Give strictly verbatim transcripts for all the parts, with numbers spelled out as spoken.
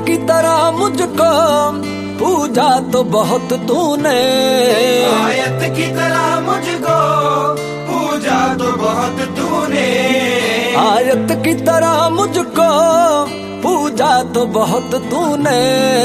की तरह मुझको पूजा तो बहुत तूने, आयत की तरह मुझको पूजा तो बहुत तूने, आयत की तरह मुझको पूजा तो बहुत तूने।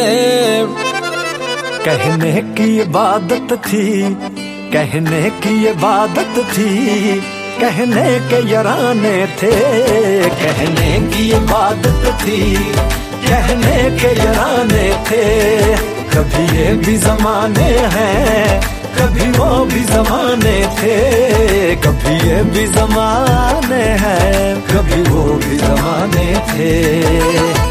कहने की इबादत थी, कहने की इबादत थी, कहने के यराने थे, कहने की इबादत थी, कहने के यराने थे। कभी ये भी जमाने हैं, कभी वो भी जमाने थे, कभी ये भी जमाने हैं, कभी वो भी जमाने थे।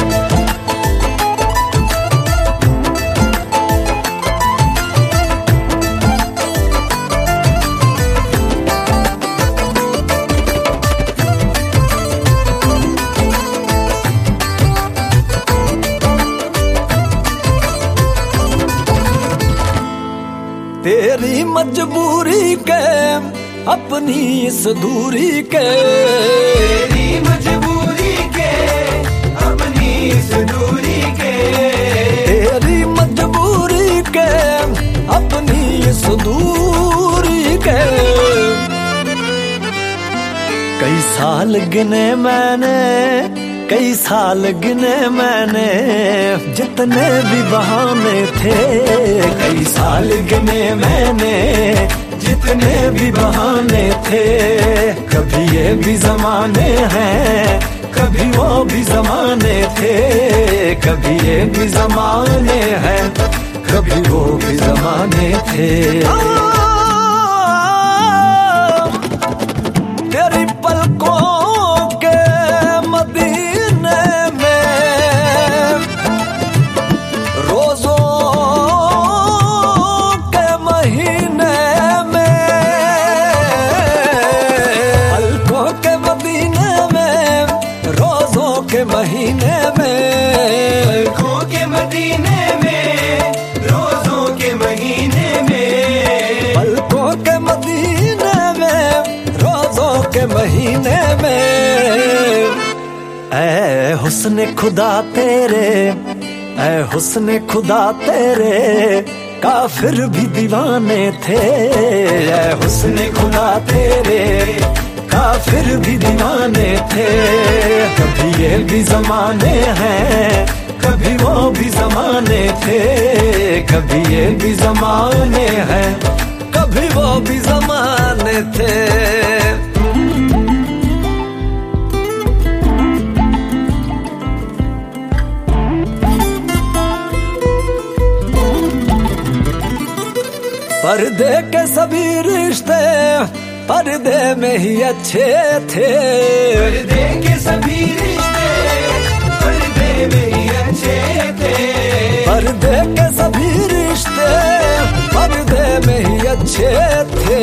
तेरी मजबूरी के अपनी इस दूरी के, तेरी मजबूरी के अपनी इस दूरी के, तेरी मजबूरी के अपनी इस दूरी के। कई साल गिने मैंने, कई साल गिने मैंने, जितने भी बहाने थे, कई साल गिने मैंने, जितने भी बहाने थे। कभी ये भी जमाने हैं, कभी वो भी जमाने थे, कभी ये भी जमाने हैं, कभी वो भी जमाने थे। तेरी पलकों के मदीने में रोजों के महीने में, पलकों के मदीने में रोजों के महीने में, पलकों के मदीने में रोजों के महीने में, पलकों के मदीने में रोजों के महीने में। ऐ हुस्न खुदा तेरे, ऐ हुस्न खुदा तेरे, काफिर भी दीवाने थे, ऐ हुस्न खुदा तेरे, काफिर भी दीवाने थे। कभी ये भी जमाने हैं, कभी वो भी जमाने थे, कभी ये भी जमाने हैं, कभी वो भी जमाने थे। पर्दे के सभी रिश्ते पर्दे में ही अच्छे थे, पर्दे के सभी रिश्ते पर्दे में ही अच्छे थे, पर्दे के सभी रिश्ते पर्दे में ही अच्छे थे।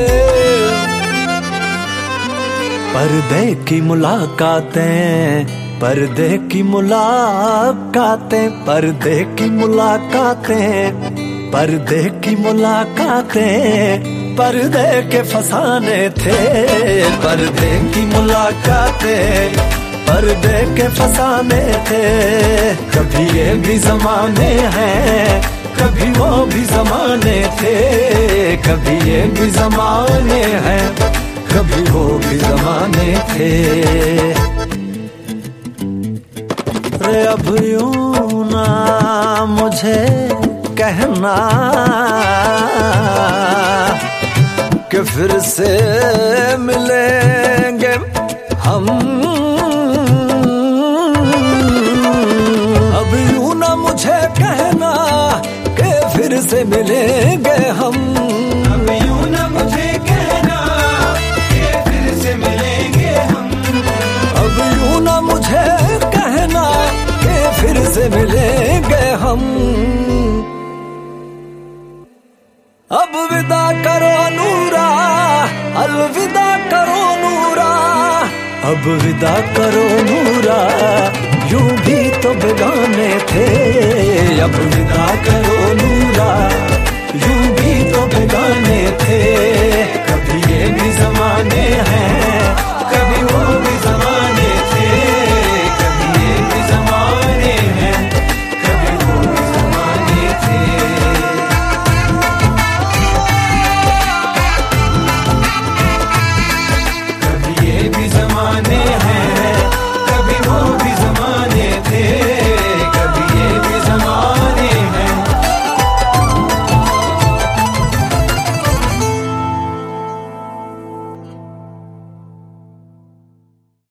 पर्दे की मुलाकातें, पर्दे की मुलाकातें, पर्दे की मुलाकातें, पर्दे की मुलाकातें, पर्दे के फसाने थे, पर्दे की मुलाकातें, पर्दे के फसाने थे। कभी ये भी जमाने हैं, कभी वो भी जमाने थे, कभी ये भी जमाने हैं, कभी वो भी जमाने थे। रे अब यूं ना मुझे कहना कि फिर से मिलेंगे हम, अब यूं ना मुझे कहना कि फिर से मिलेंगे हम, अब यूं ना मुझे कहना कि फिर से मिलेंगे हम, अब यूं ना मुझे कहना कि फिर से मिलेंगे हम। अब विदा करो नूरा, अलविदा करो नूरा, अब विदा करो नूरा, यूं भी तो बेगाने थे, अब विदा करो नूरा, यूं भी तो बेगाने थे।